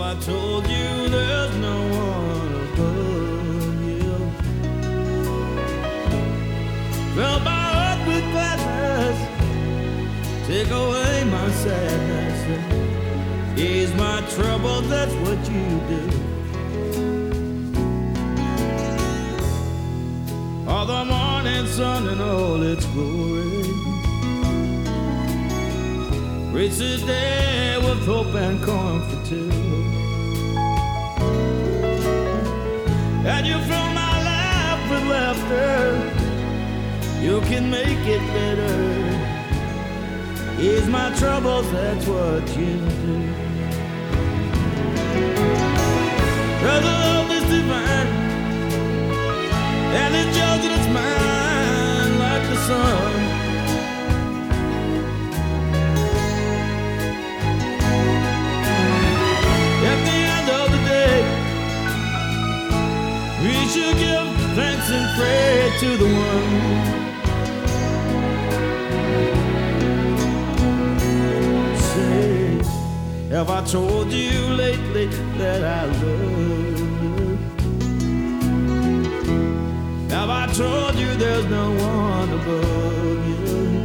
I told you there's no one above you? Fill my heart with gladness, take away my sadness, ease my trouble, that's what you do. All the morning sun and all its glory, reach the day with hope and comfort too. And you fill my life with laughter, you can make it better. Ease my troubles, that's what you do. Cause the love is divine, and it's yours and it's mine like the sun. At the end of the day, we should give thanks and pray to the one. Say, have I told you lately that I love you? Have I told you there's no one above you?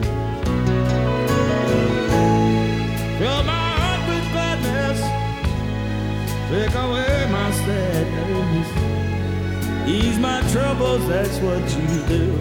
Fill my heart with gladness, take away my sadness, ease my troubles, that's what you do.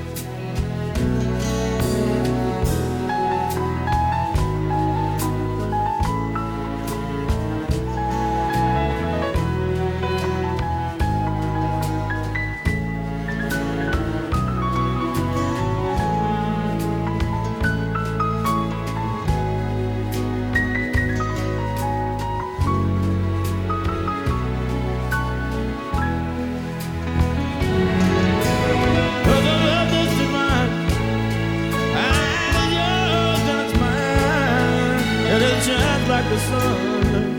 Like the sun.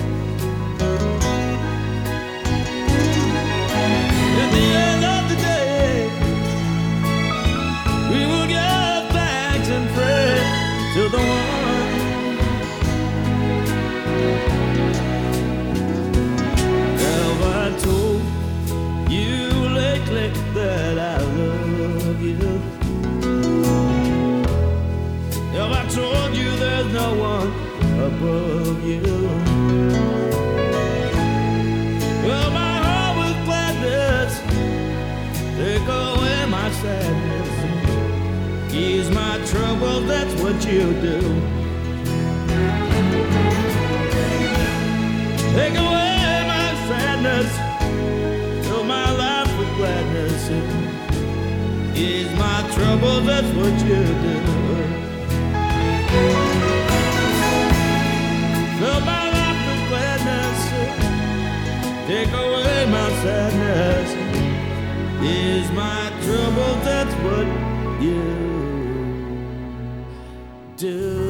At the end of the day, we will give thanks and pray to the one. Have I told you lately that I love you? Have I told you there's no one above you? Fill my heart with gladness, take away my sadness, ease my trouble, that's what you do. Take away my sadness, fill my life with gladness, ease my trouble, that's what you do. Fill my life with gladness, take away my sadness, ease my trouble, that's what you do.